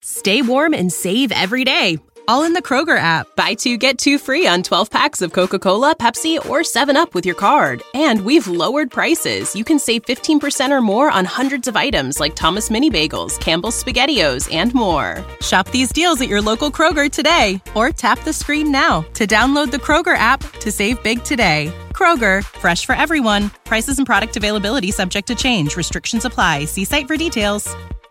Stay warm and save every day, all in the Kroger app. Buy two, get two free on 12 packs of Coca-Cola, Pepsi, or 7-Up with your card. And we've lowered prices. You can save 15% or more on hundreds of items like Thomas Mini Bagels, Campbell's SpaghettiOs, and more. Shop these deals at your local Kroger today, or tap the screen now to download the Kroger app to save big today. Kroger, fresh for everyone. Prices and product availability subject to change. Restrictions apply. See site for details.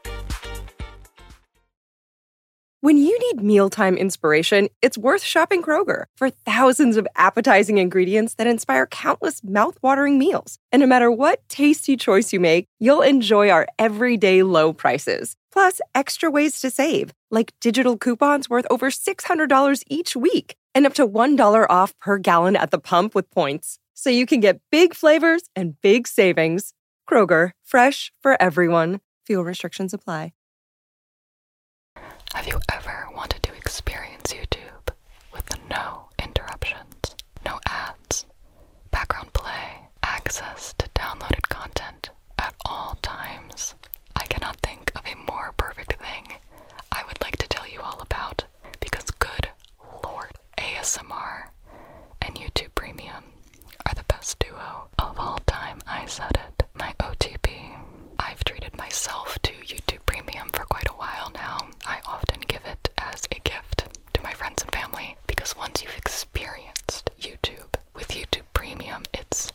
When you need mealtime inspiration, it's worth shopping Kroger for thousands of appetizing ingredients that inspire countless mouthwatering meals. And no matter what tasty choice you make, you'll enjoy our everyday low prices. Plus, extra ways to save, like digital coupons worth over $600 each week and up to $1 off per gallon at the pump with points. So you can get big flavors and big savings. Kroger, fresh for everyone. Fuel restrictions apply. Have you ever wanted to experience YouTube with no interruptions, no ads, background play, access to downloaded content at all times? I cannot think of a more perfect thing I would like to tell you all about, because good Lord, ASMR and YouTube Premium are the best duo of all time. I said it. My OTP. I've treated myself to YouTube Premium for quite a while now. I often give it as a gift to my friends and family, because once you've experienced YouTube with YouTube Premium, it's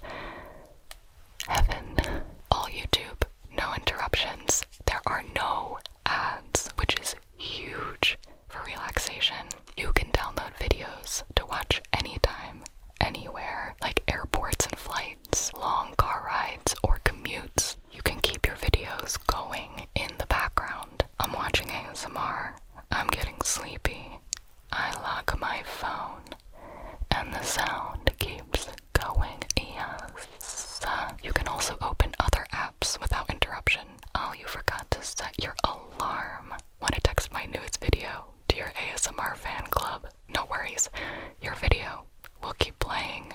heaven. All YouTube, no interruptions. There are no ads, which is huge for relaxation. You can download videos to watch anytime, anywhere, like airports and flights, long car rides, or commutes. You can keep your videos going in the background. I'm watching ASMR. I'm getting sleepy. I lock my phone, and the sound keeps going. Yes. You can also open other apps without interruption. Oh, you forgot to set your alarm. Want to text my newest video to your ASMR fan club? No worries. Your video will keep playing.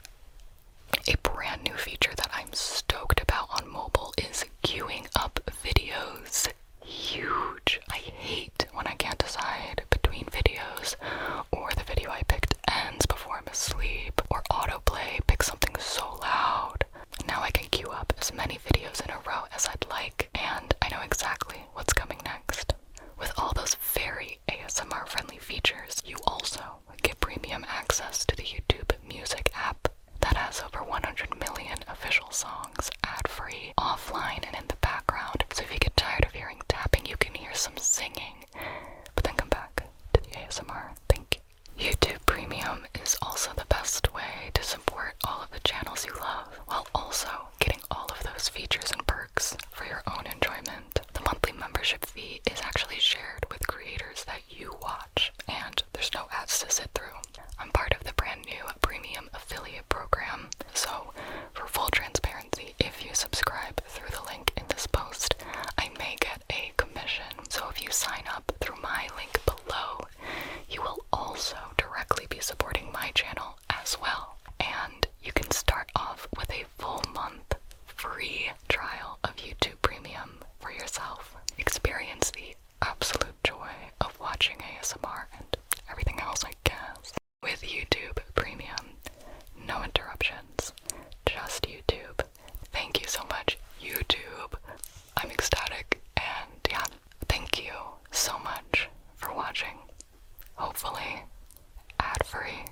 A brand new feature that I'm stoked about on mobile is queuing up videos. Huge. I hate when I can't decide between videos, or the video I picked ends before I'm asleep, or autoplay picks something so loud. Now I can queue up as many videos in a row as I'd like, and I know exactly what's coming next. With all those very ASMR friendly features, you also get premium access to the YouTube Music app that has over 100 million official songs, ad-free, offline, and in the background. So if you get tired of hearing tapping, you can hear some singing. But then come back to the ASMR. Thank you. YouTube Premium is also the best way to support all of the channels you love, while also getting all of those features and perks for your own enjoyment. The monthly membership fee is actually shared with creators that you watch, and there's no ads to sit through. I'm part of the brand new premium affiliate program, so for full transparency, if you subscribe through the link in this post, I may get a commission. So if you sign up through my link below, you will also directly be supporting my channel as well. And you can start off with a full month free trial of YouTube Premium for yourself. Experience the absolute joy of watching ASMR and everything else, I guess. With YouTube Premium, no interruptions, just YouTube. Thank you so much, YouTube. I'm ecstatic, and yeah, thank you so much for watching. Hopefully, ad-free.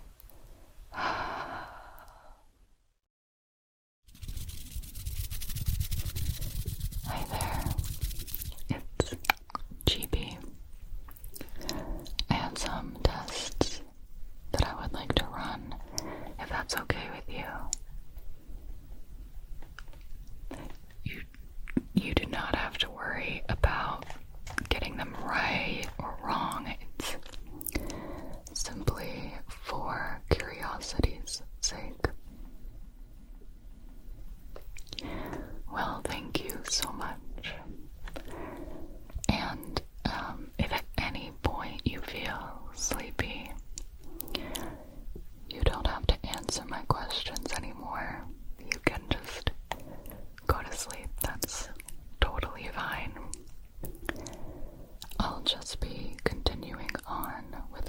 Hi there, it's GB, and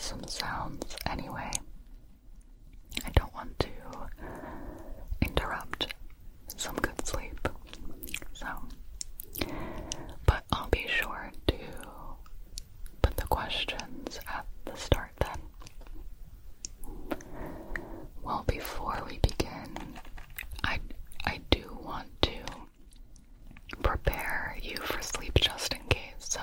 some sounds anyway. I don't want to interrupt some good sleep. So, but I'll be sure to put the questions at the start then. Well, before we begin, I do want to prepare you for sleep just in case. So,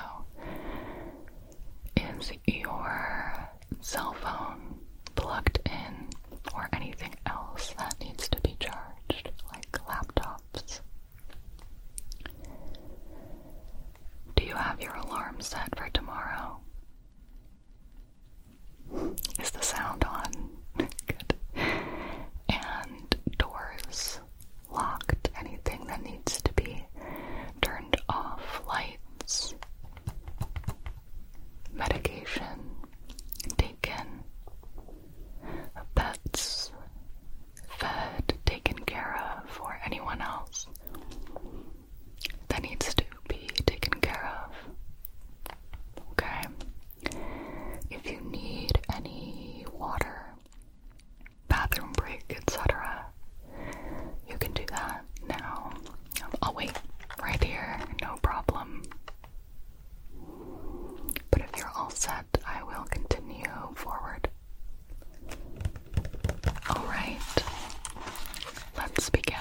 is your cell phone plugged in or anything else that needs to be charged, like laptops? Do you have your alarm set for tomorrow? Is the sound on? Good. And doors locked? Anything that needs to be turned off? Lights? Medication taken? Pets fed, taken care of, or anyone else that needs to be taken care of? Okay. If you need any water, bathroom break, etc., you can do that now. I'll wait right here, no problem. But if you're all set, I will continue forward. Alright, let's begin.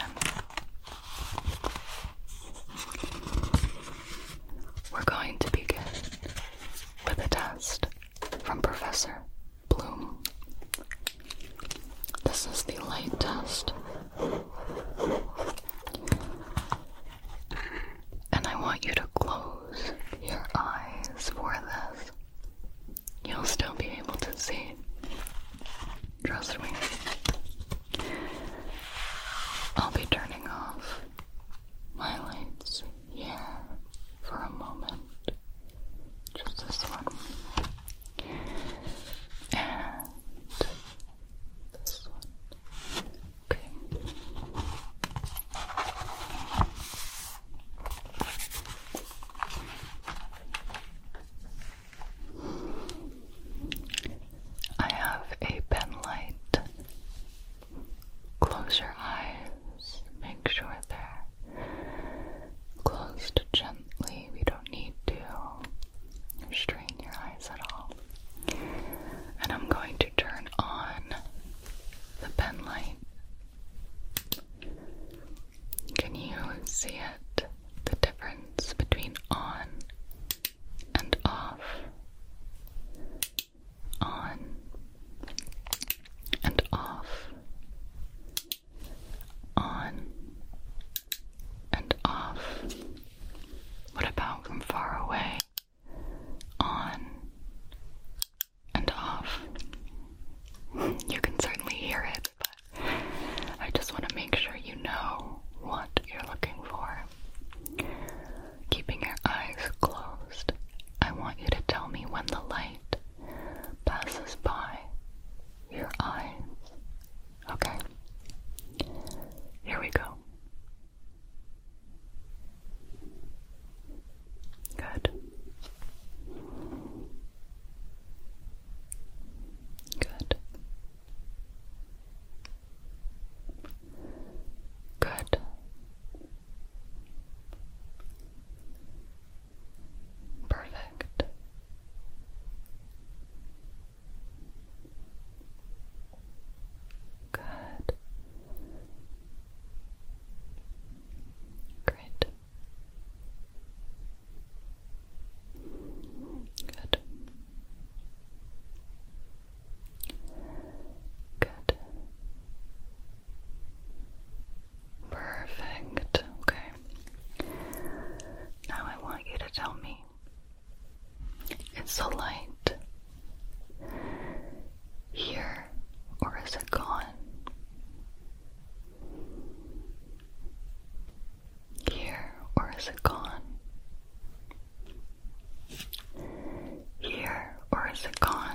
We're going to begin with a test from Professor Bloom. This is the light test. And I want you to close your eyes for this. You'll still be able to see. Trust me. I'll be turning off my lights here for a moment. Just this one. And this one. Okay. I have a pen light. Close your eyes. Make sure they're closed gently. We don't need to strain your eyes at all. And I'm going to turn on the pen light. Can you see it? The difference between on and off. On and off. On and off. What about from far away? On and off. You can certainly hear it, but I just want to make sure you know what you're looking for. Keeping your eyes closed, I want you to tell me when the light passes by your eyes. Okay? Here we go. Good. Good. Good. Perfect. Good. Great. Good. Good. Perfect. Okay. Now I want you to tell me, is the light here or is it gone? Here or is it gone? Here or is it gone?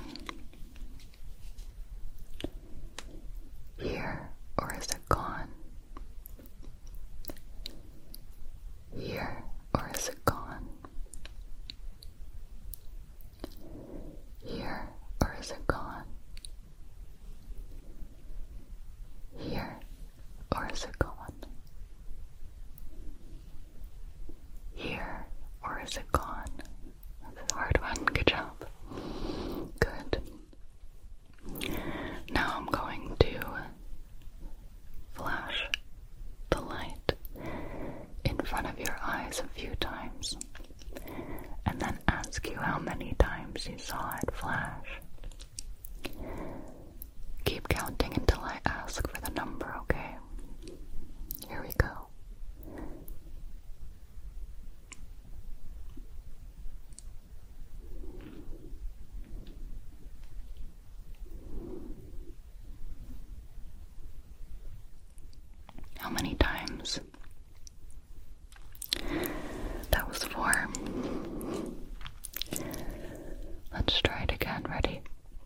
Here or is it gone? Here or is it gone? is it gone? Here, or is it gone? Here, or is it gone? That's a hard one. Good job. Good. Now I'm going to flash the light in front of your eyes a few times, and then ask you how many times you saw it flash. Keep counting until I ask for the number, okay? Here we go. How many times? That was 4. Let's try it again. Ready?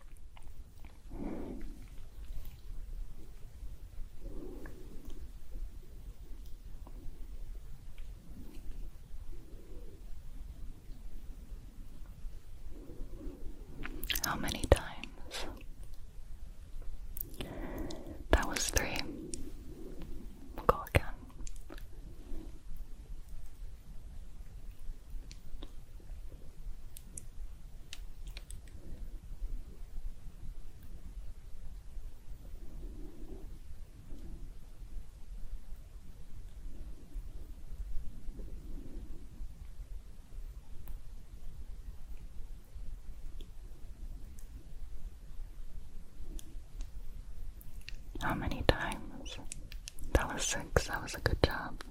How many times? That was 3. We'll go again. How many times? That was 6. That was a good job.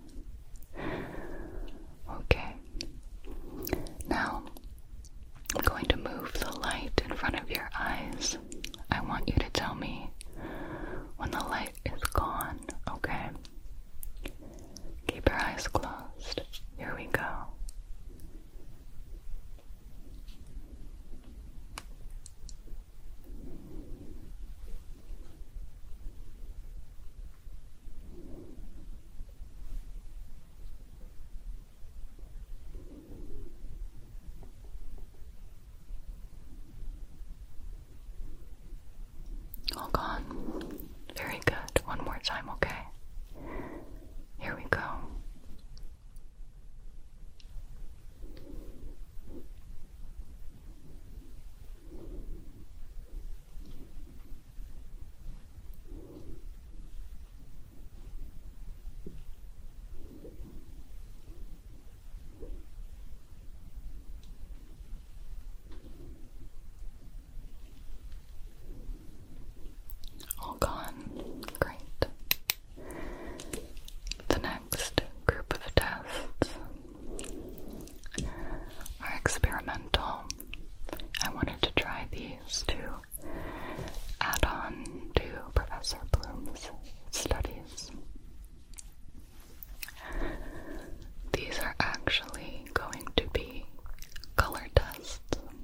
Okay. Now, I'm going to move the light in front of your eyes. I want you to tell me when the light is gone, okay? Keep your eyes closed. Here we go. All gone. Very good. One more time, okay? Here we go. All gone. Great. The next group of tests are experimental. I wanted to try these to add on to Professor Bloom's studies. These are actually going to be color tests.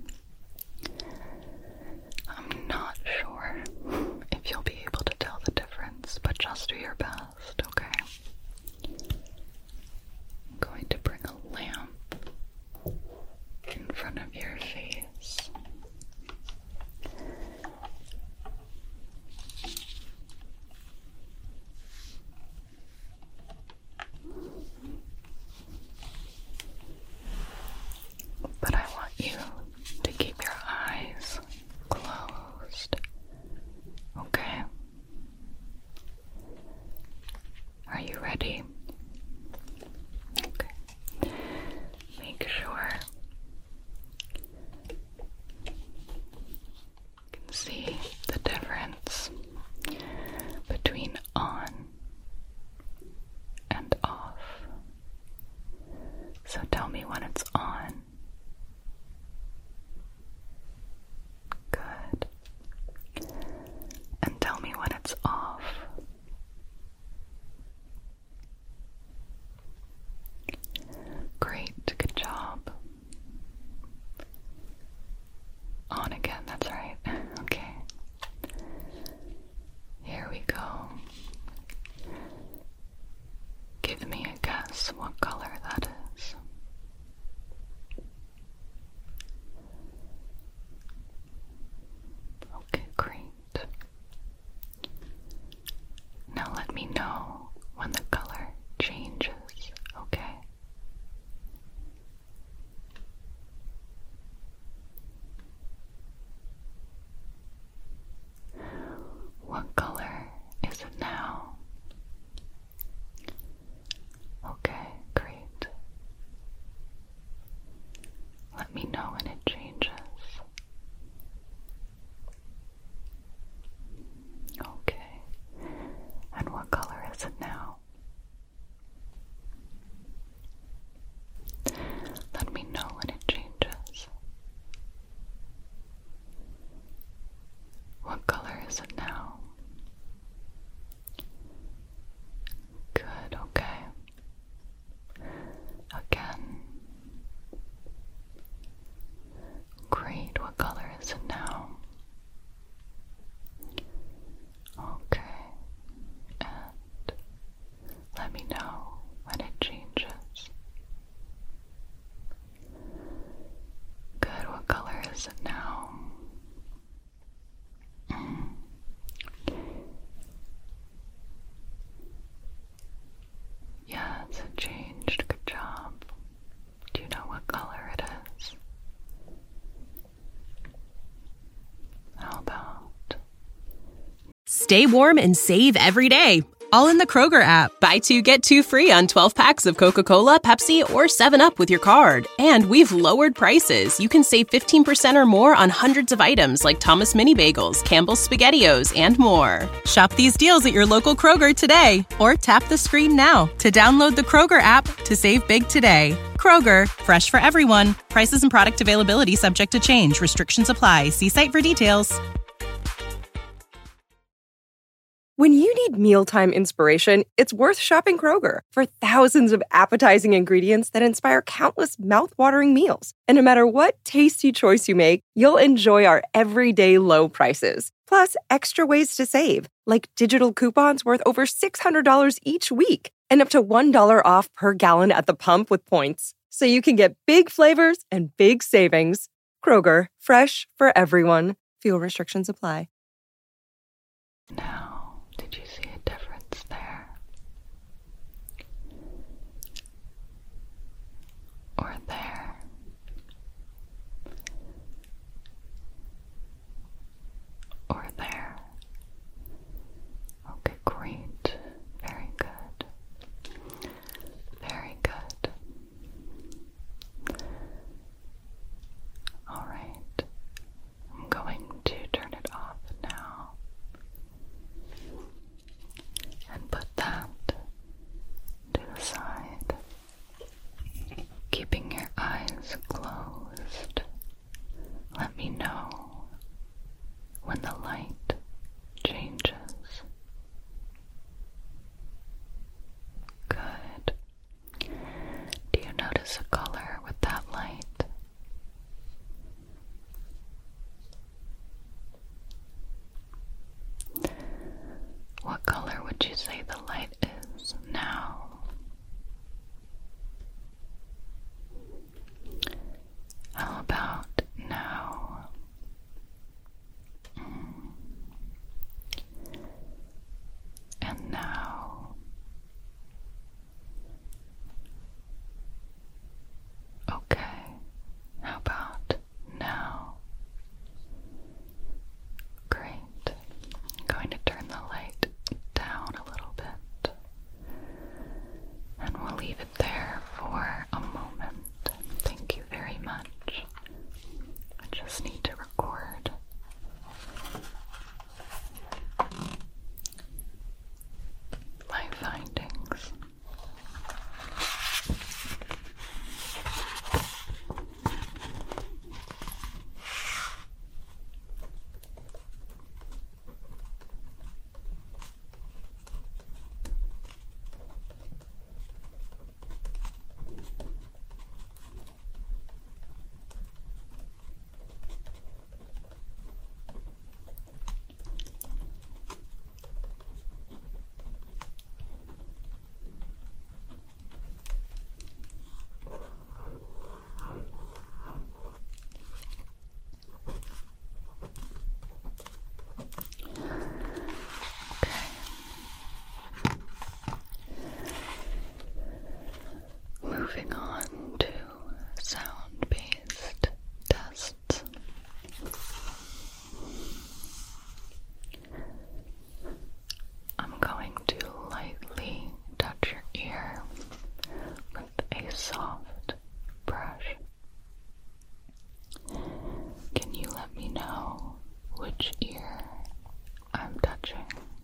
I'm not sure if you'll be able to tell the difference, but just do your best, okay? I'm going to bring a lamp in front of your face. is it now? Okay. And let me know when it changes. Good. What color is it now? Yes, it changed. Good job. Do you know what color it is? How about? Stay warm and save every day, all in the Kroger app. Buy 2, get 2 free on 12 packs of Coca-Cola, Pepsi, or 7UP with your card. And we've lowered prices. You can save 15% or more on hundreds of items like Thomas Mini Bagels, Campbell's SpaghettiOs, and more. Shop these deals at your local Kroger today, or tap the screen now to download the Kroger app to save big today. Kroger, fresh for everyone. Prices and product availability subject to change. Restrictions apply. See site for details. When you need mealtime inspiration, it's worth shopping Kroger for thousands of appetizing ingredients that inspire countless mouth-watering meals. And no matter what tasty choice you make, you'll enjoy our everyday low prices. Plus, extra ways to save, like digital coupons worth over $600 each week and up to $1 off per gallon at the pump with points. So you can get big flavors and big savings. Kroger, fresh for everyone. Fuel restrictions apply. Now, did you see a difference there? Or there? Or there? Okay, great. Very good. Very good. All right. I'm going to turn it off now. And put that to the side, keeping your eyes closed. Let me know when the light changes. Good. Do you notice a color with that light? What color would you say the light is now? How about now? And now? Okay. How about now? Great. I'm going to turn the light down a little bit, and we'll leave it there for a moment. Thank you very much. I just need to record my findings. Moving on to sound-based tests. I'm going to lightly touch your ear with a soft brush. Can you let me know which ear I'm touching?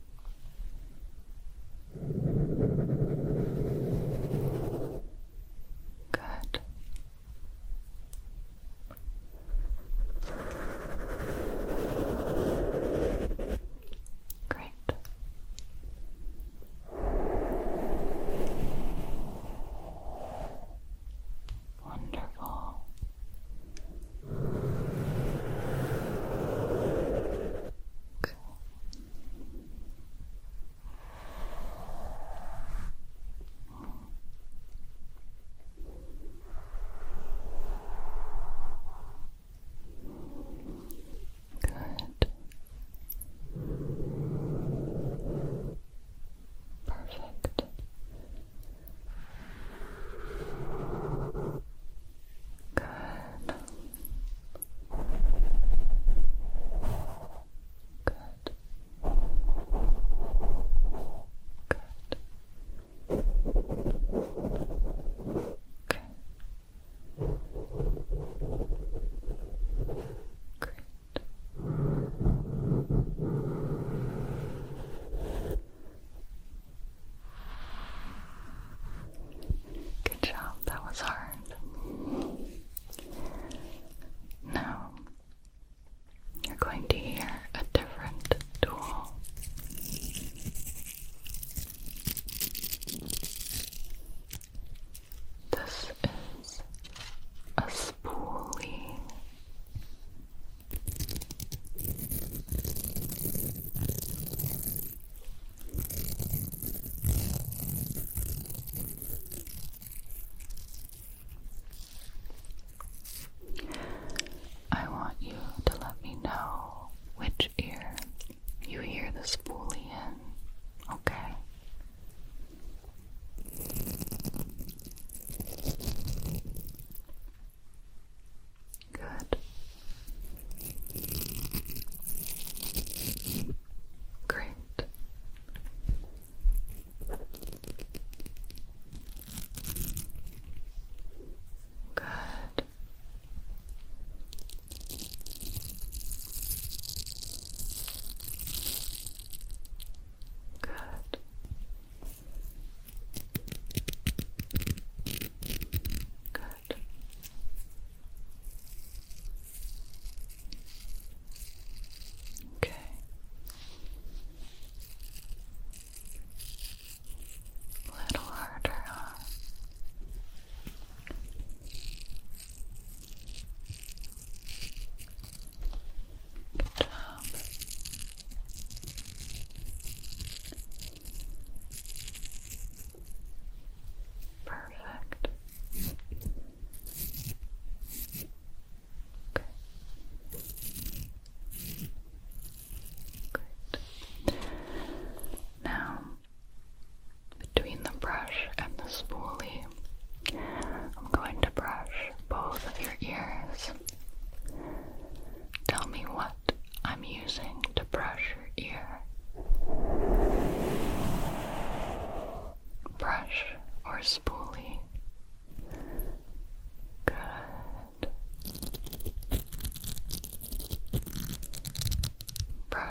Good. Great. Wonderful.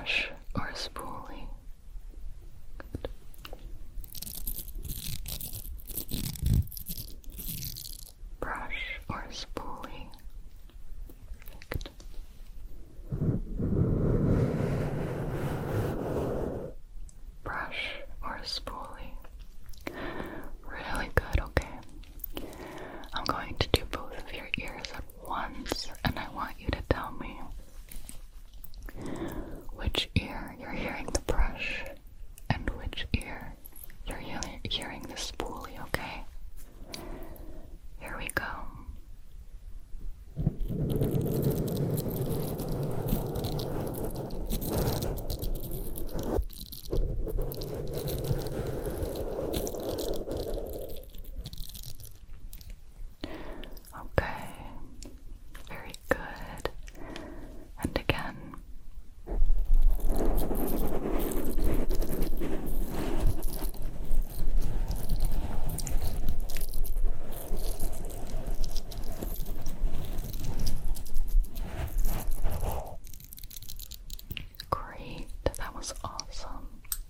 brush or a spoolie? Good. Brush or a spoolie? Perfect. Brush or a spoolie? Really good, okay. I'm going to do both of your ears at once, and I want you to tell me which ear you're hearing the brush and which ear you're hearing the spoolie, okay? Here we go. Okay, very good. And again. Great, that was awesome.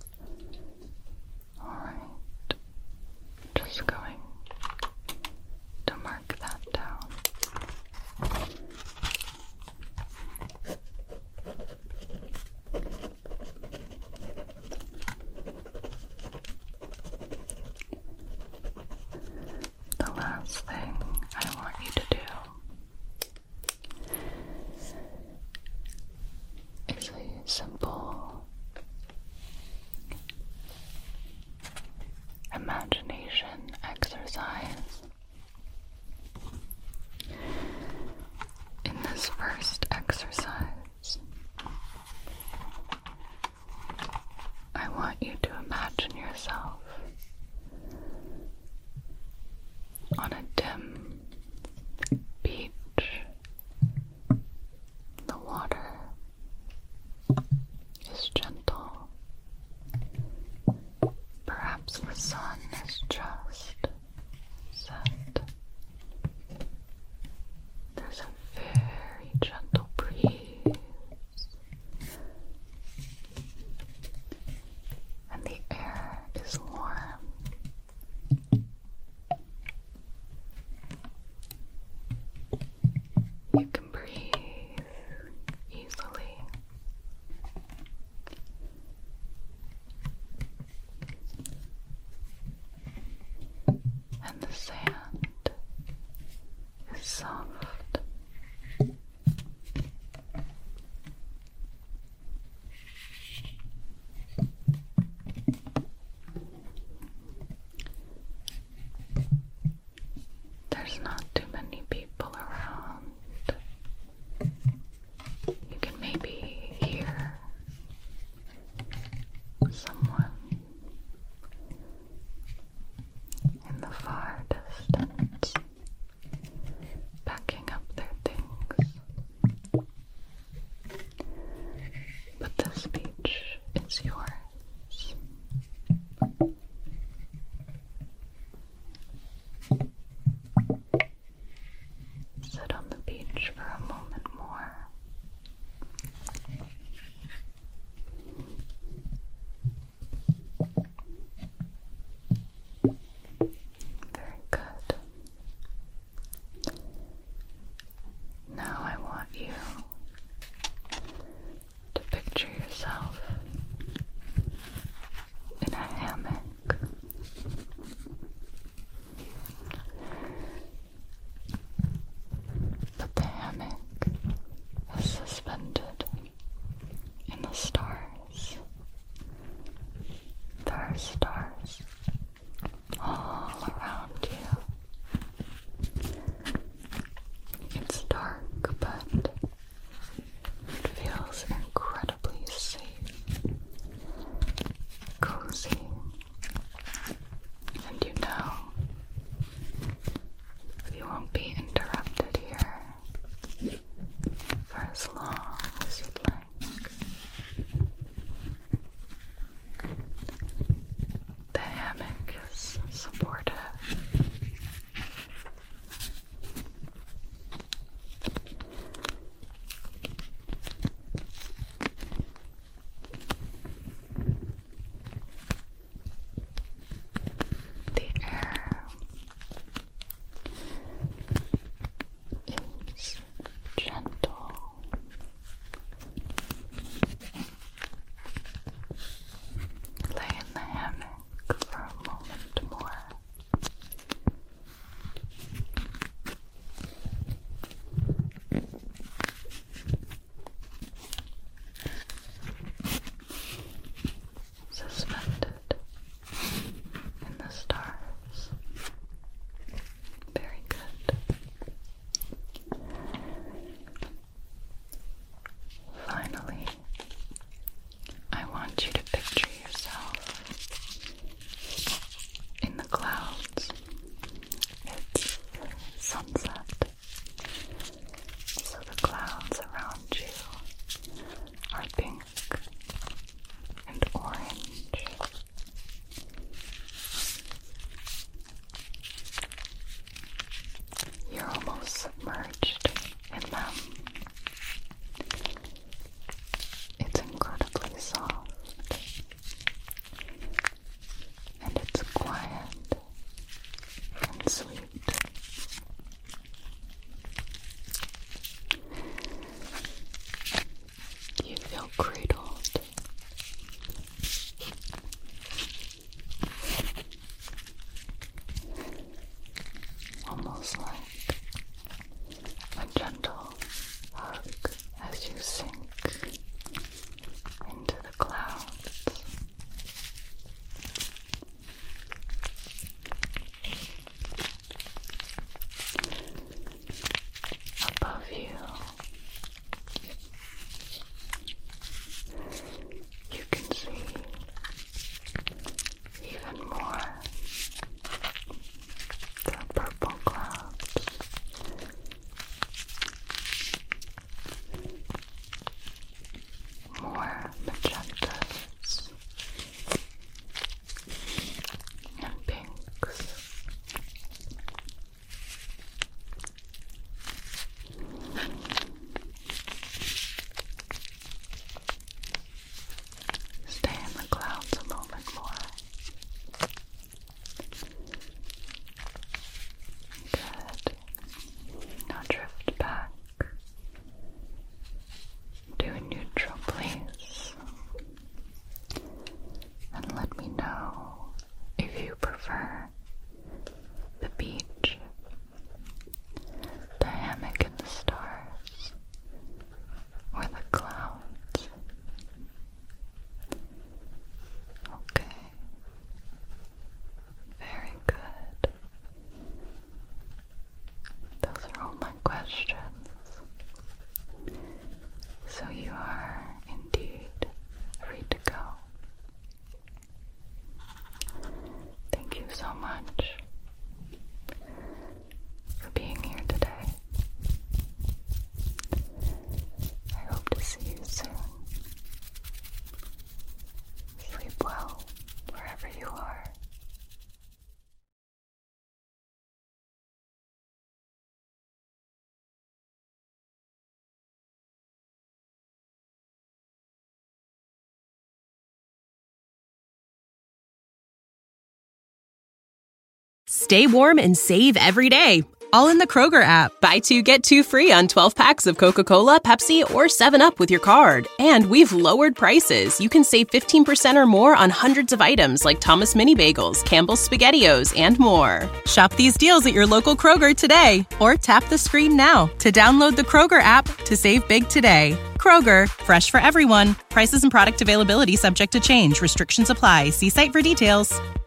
Alright, just going to mark that down. The last thing I want you to do is a simple imagination exercise. In this first exercise, I want you to imagine yourself on a dim beach. The water is gentle. Perhaps the sun has just set. There's a very gentle breeze, and the air is warm. You can breathe easily. And the sand is soft. There's not too many people around. You can maybe hear someone in the far distance packing up their things. But this beach is yours. Sit on the beach for a moment more. Very good. Now I want you to picture yourself in a hammock. But the hammock is suspended in the stars. There are stars all around you. It's dark, but it feels incredibly safe, cozy, and you know you won't be interrupted here for as long as you'd like. The hammock is supportive. cradled. Almost like a gentle hug as you sink into the clouds. Above you, you can see even more the purple clouds. More magentas and pinks. Stay in the clouds a moment more. Good. Now drift back to a neutral place. And let me know if you prefer the beach, the hammock in the stars, or the clouds. Okay. Very good. Those are all my questions. So you are indeed free to go. Thank you so much for being here today. I hope to see you soon. Sleep well wherever you are. Stay warm and save every day, all in the Kroger app. Buy 2, get 2 free on 12 packs of Coca-Cola, Pepsi, or 7-Up with your card. And we've lowered prices. You can save 15% or more on hundreds of items like Thomas Mini Bagels, Campbell's SpaghettiOs, and more. Shop these deals at your local Kroger today, or tap the screen now to download the Kroger app to save big today. Kroger, fresh for everyone. Prices and product availability subject to change. Restrictions apply. See site for details.